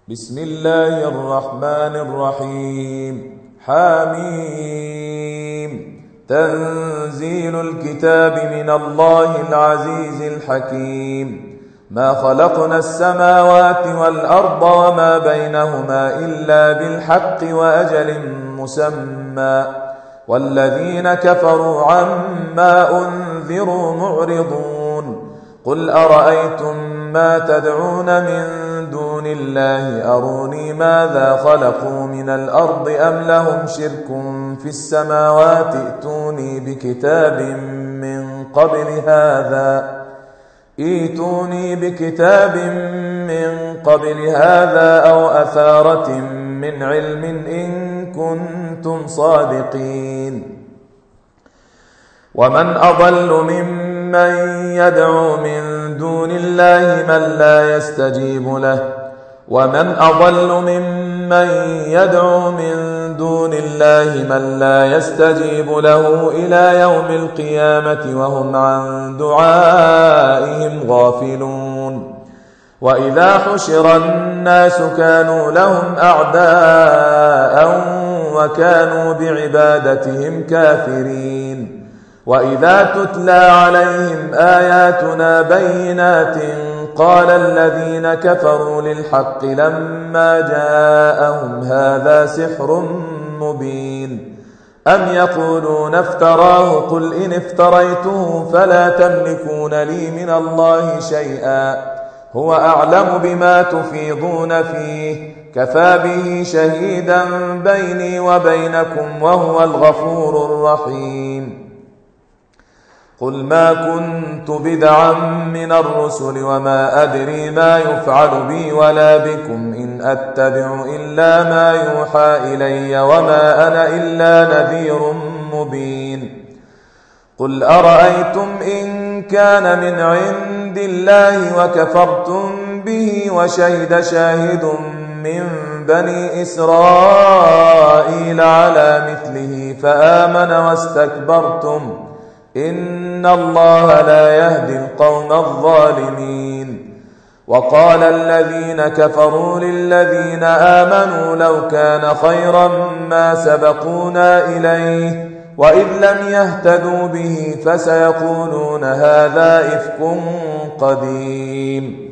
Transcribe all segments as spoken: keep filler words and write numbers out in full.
بسم الله الرحمن الرحيم. حميم. تنزيل الكتاب من الله العزيز الحكيم. ما خلقنا السماوات والأرض وما بينهما إلا بالحق وأجل مسمى، والذين كفروا عما أنذروا معرضون. قل أرأيتم ما تدعون من دون الله أروني ماذا خلقوا من الأرض أم لهم شرك في السماوات ائتوني بكتاب من قبل هذا ائتوني بكتاب من قبل هذا أو أثارة من علم إن كنتم صادقين. ومن أضل ممن يدعو من دون الله من لا يستجيب له ومن أضل ممن يدعو من دون الله من لا يستجيب له إلى يوم القيامة وهم عن دعائهم غافلون. وإذا حشر الناس كانوا لهم أعداء وكانوا بعبادتهم كافرين. وإذا تتلى عليهم آياتنا بينات قال الذين كفروا للحق لما جاءهم هذا سحر مبين. أم يقولون افتراه قل إن افتريته فلا تملكون لي من الله شيئا هو أعلم بما تفيضون فيه كفى به شهيدا بيني وبينكم وهو الغفور الرحيم. قل ما كنت بدعا من الرسل وما أدري ما يفعل بي ولا بكم إن أتبع إلا ما يوحى إلي وما أنا إلا نذير مبين. قل أرأيتم إن كان من عند الله وكفرتم به وشهد شاهد من بني إسرائيل على مثله فآمن واستكبرتم إن الله لا يهدي القوم الظالمين. وقال الذين كفروا للذين آمنوا لو كان خيرا ما سبقونا إليه وإذ لم يهتدوا به فسيقولون هذا إفك قديم.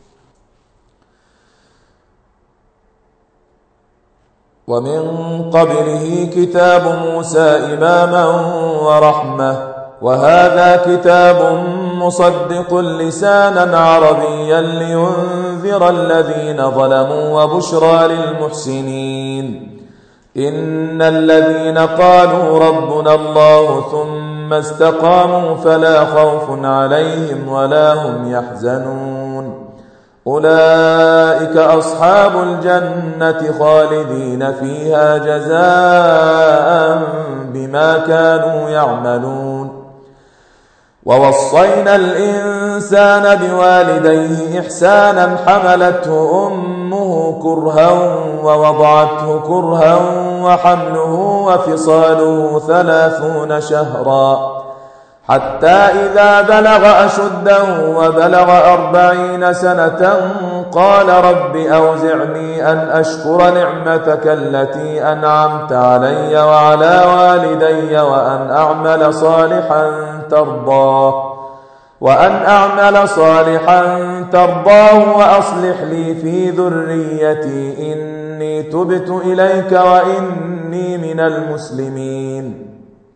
ومن قبله كتاب موسى إماما ورحمة وهذا كتاب مصدق لسانا عربيا لينذر الذين ظلموا وبشرى للمحسنين. إن الذين قالوا ربنا الله ثم استقاموا فلا خوف عليهم ولا هم يحزنون أولئك أصحاب الجنة خالدين فيها جزاء بما كانوا يعملون. ووصينا الإنسان بوالديه إحسانا حملته أمه كرها ووضعته كرها وحمله وفصاله ثلاثون شهرا حتى إذا بلغ أشده وبلغ أربعين سنة قال رب أوزعني أن أشكر نعمتك التي أنعمت علي وعلى والدي وأن أعمل صالحا ترضاه وأن أعمل صالحا ترضاه وأصلح لي في ذريتي إني تبت إليك وإني من المسلمين.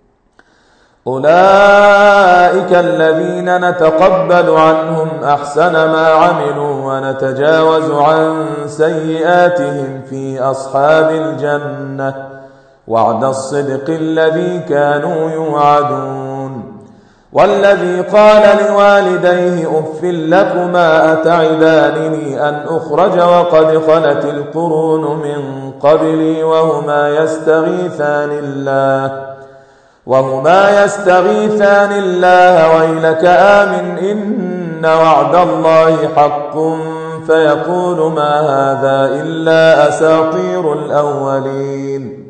أولئك الذين نتقبل عنهم أحسن ما عملوا ونتجاوز عن سيئاتهم في أصحاب الجنة وعد الصدق الذي كانوا يوعدون. والذي قال لوالديه أف لكما أتعدانني أن أخرج وقد خلت القرون من قبلي وهما يستغيثان الله وهما يستغيثان الله ويلك آمن إن وعد الله حق فيقول ما هذا إلا أساطير الأولين.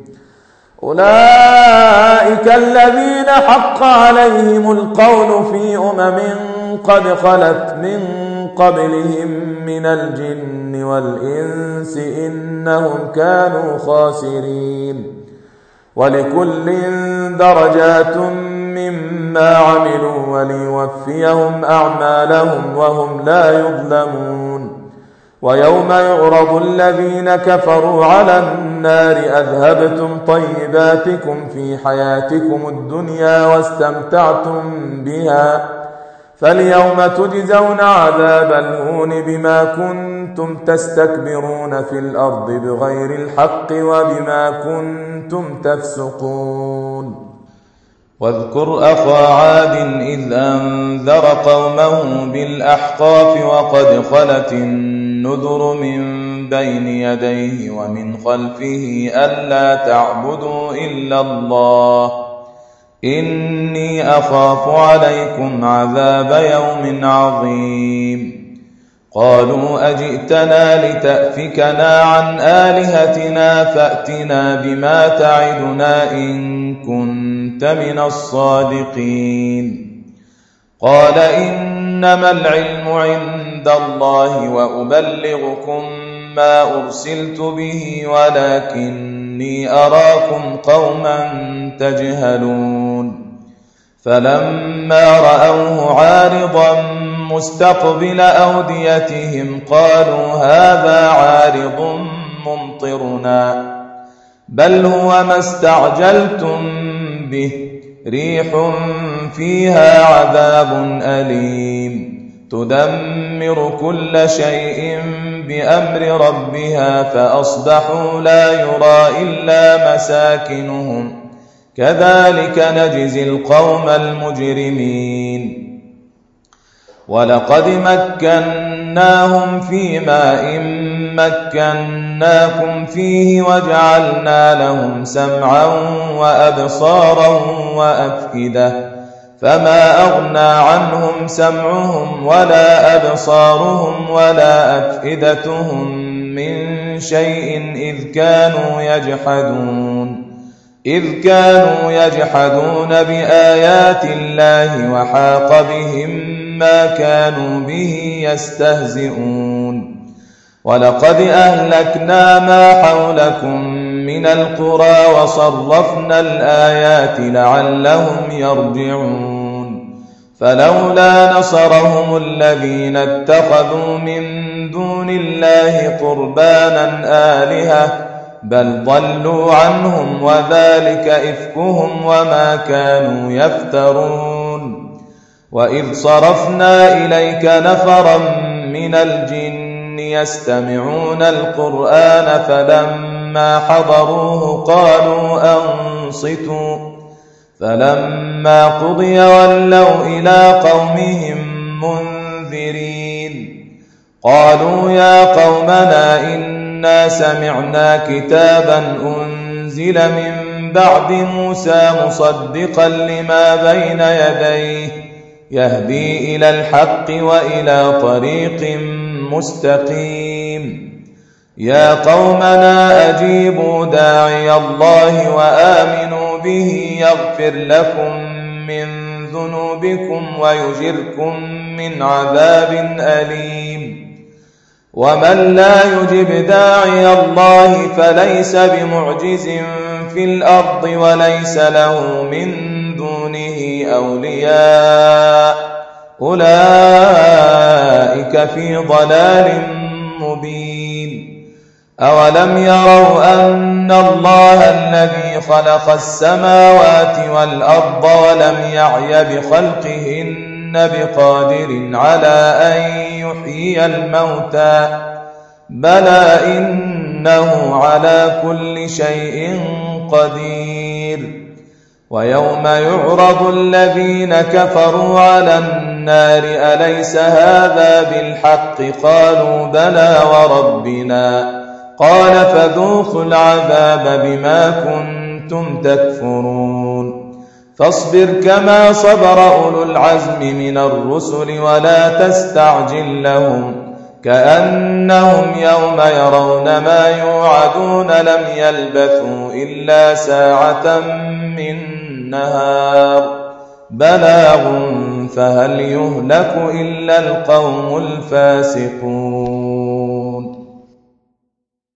أولئك الذين حق عليهم القول في أمم قد خلت من قبلهم من الجن والإنس إنهم كانوا خاسرين ولكل درجات مما عملوا وليوفيهم أعمالهم وهم لا يظلمون ويوم يعرض الذين كفروا على النار أذهبتم طيباتكم في حياتكم الدنيا واستمتعتم بها فاليوم تجزون عذاب الهون بما كنتم تستكبرون في الأرض بغير الحق وبما كنتم تفسقون واذكر أخا عاد إذ أنذر قومه بالأحقاف وقد خلت النذر من بين يديه ومن خلفه ألا تعبدوا إلا الله إني أخاف عليكم عذاب يوم عظيم قالوا أجئتنا لتأفكنا عن آلهتنا فأتنا بما تعدنا إن كنت من الصادقين قال إنما العلم عند الله وأبلغكم ما أرسلت به ولكني أراكم قوما تجهلون فلما رأوه عارضا مستقبل أوديتهم قالوا هذا عارض ممطرنا بل هو ما استعجلتم به ريح فيها عذاب أليم تدمر كل شيء بأمر ربها فأصبحوا لا يرى إلا مساكنهم كذلك نجزي القوم المجرمين ولقد مكناهم في ماء مكناكم فيه وجعلنا لهم سمعا وأبصارا وأفئدة فما أغنى عنهم سمعهم ولا أبصارهم ولا أفئدتهم من شيء إذ كانوا يجحدون إذ كانوا يجحدون بآيات الله وحاق بهم ما كانوا به يستهزئون ولقد أهلكنا ما حولكم من القرى وصرفنا الآيات لعلهم يرجعون فلولا نصرهم الذين اتخذوا من دون الله قربانا آلهة بل ضلوا عنهم وذلك إفكهم وما كانوا يفترون وإذ صرفنا إليك نفرا من الجن يستمعون القرآن فلما حضروه قالوا أنصتوا فلما قضي ولوا إلى قومهم منذرين قالوا يا قومنا إنا سمعنا كتابا أنزل من بعد موسى مصدقا لما بين يديه يهدي إلى الحق وإلى طريق مستقيم يا قومنا أجيبوا داعي الله وآمنوا به يغفر لكم من ذنوبكم ويجركم من عذاب أليم ومن لا يجب داعي الله فليس بمعجز في الأرض وليس له من دونه أولياء أولئك في ضلال مبين أولم يروا أن الله الذي خلق السماوات والأرض ولم يعي بخلقهن بقادر على أن يحيي الموتى بلى إنه على كل شيء قدير ويوم يعرض الذين كفروا على النار أليس هذا بالحق قالوا بلى وربنا قال فذوقوا العذاب بما كنتم تكفرون فاصبر كما صبر أولو العزم من الرسل ولا تستعجل لهم كأنهم يوم يرون ما يوعدون لم يلبثوا إلا ساعة من نهار بلاغ فهل يهلك إلا القوم الفاسقون